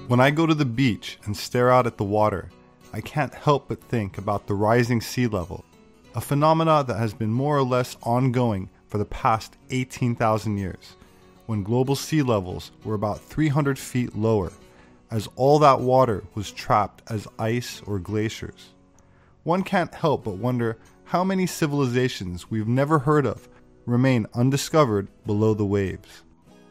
When I go to the beach and stare out at the water, I can't help but think about the rising sea level, a phenomena that has been more or less ongoing for the past 18,000 years, when global sea levels were about 300 feet lower, as all that water was trapped as ice or glaciers. One can't help but wonder how many civilizations we've never heard of remain undiscovered below the waves.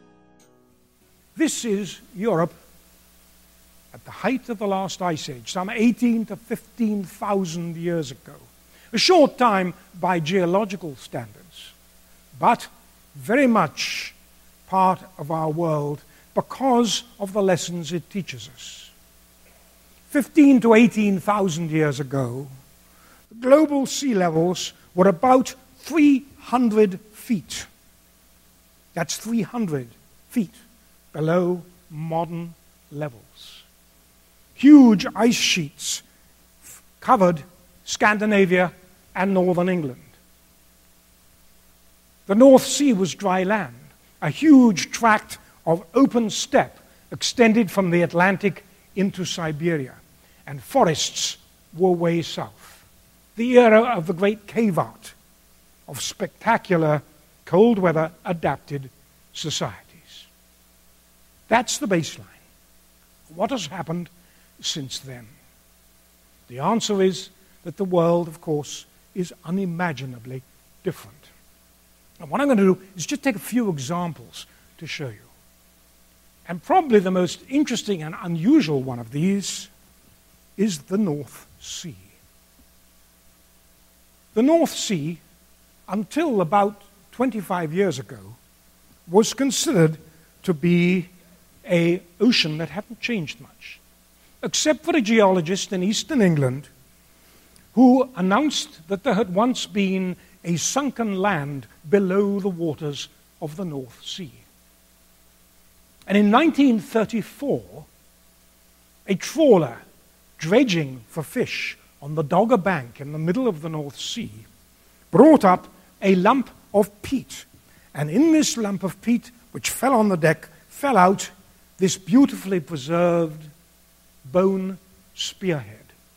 This is Europe at the height of the last ice age, some 18 to 15,000 years ago. A short time by geological standards, but very much part of our world because of the lessons it teaches us. 15 to 18,000 years ago, global sea levels were about 300 feet. That's 300 feet below modern levels. Huge ice sheets covered Scandinavia and northern England. The North Sea was dry land, a huge tract of open steppe extended from the Atlantic into Siberia, and forests were way south. The era of the great cave art, of spectacular cold weather adapted societies. That's the baseline. What has happened since then? The answer is that the world, of course, is unimaginably different. And what I'm going to do is just take a few examples to show you. And probably the most interesting and unusual one of these is the North Sea. The North Sea, until about 25 years ago, was considered to be an ocean that hadn't changed much, except for a geologist in eastern England who announced that there had once been a sunken land below the waters of the North Sea. And in 1934, a trawler dredging for fish on the Dogger Bank in the middle of the North Sea brought up a lump of peat. And in this lump of peat, which fell on the deck, fell out this beautifully preserved bone spearhead.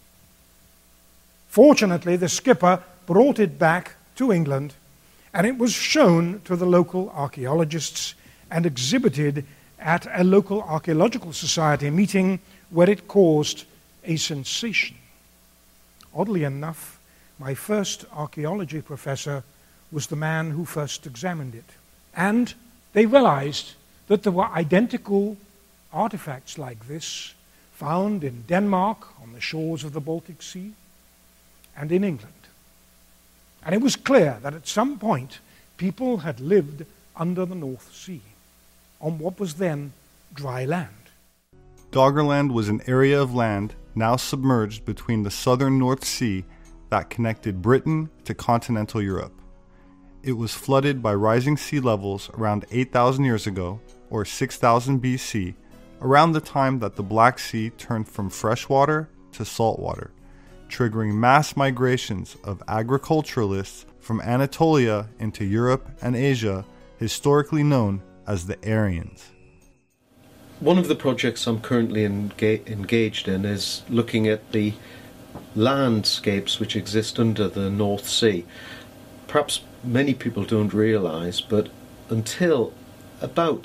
Fortunately, the skipper brought it back to England, and it was shown to the local archaeologists and exhibited at a local archaeological society meeting where it caused a sensation. Oddly enough, my first archaeology professor was the man who first examined it. And they realized that there were identical artifacts like this found in Denmark on the shores of the Baltic Sea and in England. And it was clear that at some point people had lived under the North Sea on what was then dry land. Doggerland was an area of land now submerged between the southern North Sea that connected Britain to continental Europe. It was flooded by rising sea levels around 8,000 years ago, or 6,000 BC, around the time that the Black Sea turned from freshwater to saltwater, triggering mass migrations of agriculturalists from Anatolia into Europe and Asia, historically known as the Aryans. One of the projects I'm currently engaged in is looking at the landscapes which exist under the North Sea. Perhaps many people don't realise, but until about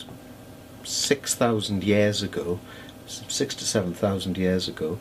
6,000 years ago, 6 to 7,000 years ago,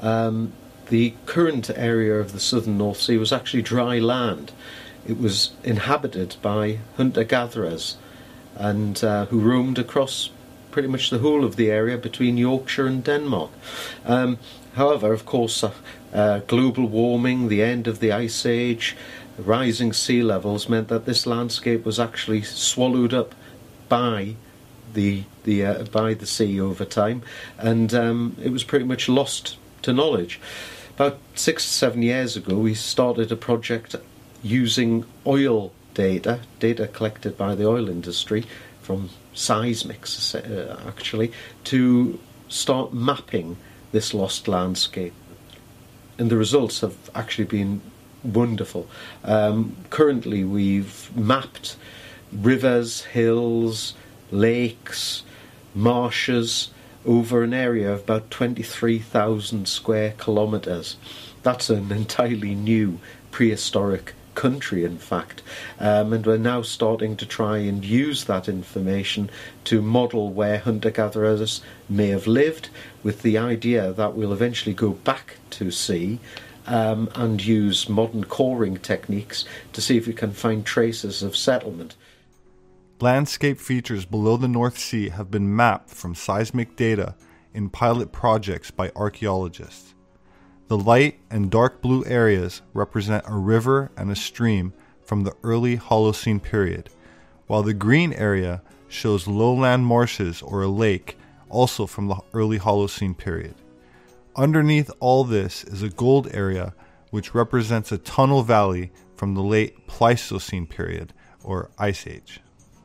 the current area of the southern North Sea was actually dry land. It was inhabited by hunter-gatherers and who roamed across pretty much the whole of the area between Yorkshire and Denmark. However, of course, global warming, the end of the Ice Age, rising sea levels meant that this landscape was actually swallowed up by the sea over time, and it was pretty much lost to knowledge. About 6 to 7 years ago, we started a project using oil data collected by the oil industry from seismics, actually, to start mapping this lost landscape. And the results have actually been wonderful. Currently, we've mapped rivers, hills, lakes, marshes, over an area of about 23,000 square kilometres. That's an entirely new prehistoric country, in fact, and we're now starting to try and use that information to model where hunter-gatherers may have lived, with the idea that we'll eventually go back to sea and use modern coring techniques to see if we can find traces of settlement. Landscape features below the North Sea have been mapped from seismic data in pilot projects by archaeologists. The light and dark blue areas represent a river and a stream from the early Holocene period, while the green area shows lowland marshes or a lake, also from the early Holocene period. Underneath all this is a gold area which represents a tunnel valley from the late Pleistocene period, or Ice Age.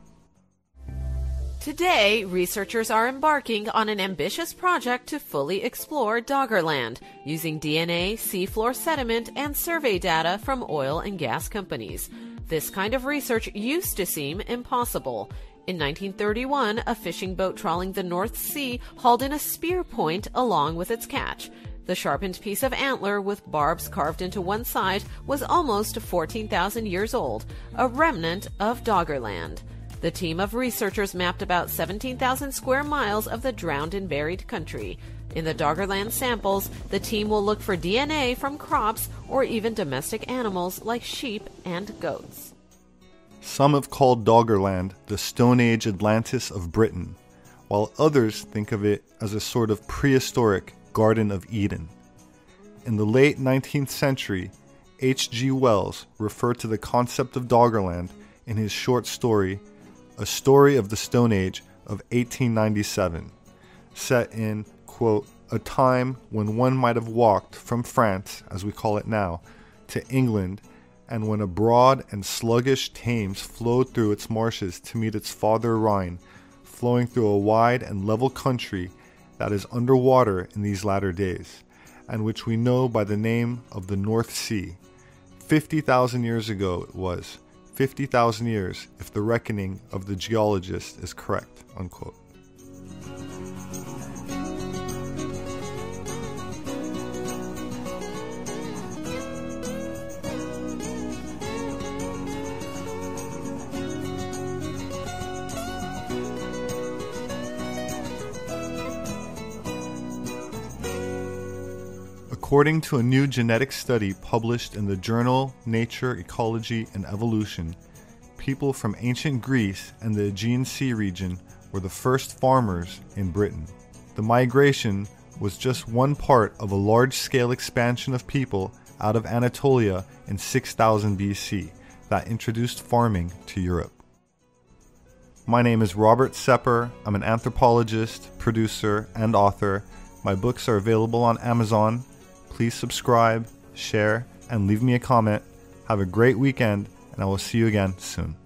Today, researchers are embarking on an ambitious project to fully explore Doggerland, using DNA, seafloor sediment, and survey data from oil and gas companies. This kind of research used to seem impossible. In 1931, a fishing boat trawling the North Sea hauled in a spear point along with its catch. The sharpened piece of antler with barbs carved into one side was almost 14,000 years old, a remnant of Doggerland. The team of researchers mapped about 17,000 square miles of the drowned and buried country. In the Doggerland samples, the team will look for DNA from crops or even domestic animals like sheep and goats. Some have called Doggerland the Stone Age Atlantis of Britain, while others think of it as a sort of prehistoric Garden of Eden. In the late 19th century, H.G. Wells referred to the concept of Doggerland in his short story, A Story of the Stone Age of 1897, set in, quote, a time when one might have walked from France, as we call it now, to England, and when a broad and sluggish Thames flowed through its marshes to meet its father Rhine, flowing through a wide and level country that is underwater in these latter days, and which we know by the name of the North Sea. 50,000 years ago it was, 50,000 years if the reckoning of the geologist is correct, unquote. According to a new genetic study published in the journal Nature, Ecology, and Evolution, people from ancient Greece and the Aegean Sea region were the first farmers in Britain. The migration was just one part of a large-scale expansion of people out of Anatolia in 6000 BC that introduced farming to Europe. My name is Robert Sepper. I'm an anthropologist, producer, and author. My books are available on Amazon. Please subscribe, share, and leave me a comment. Have a great weekend, and I will see you again soon.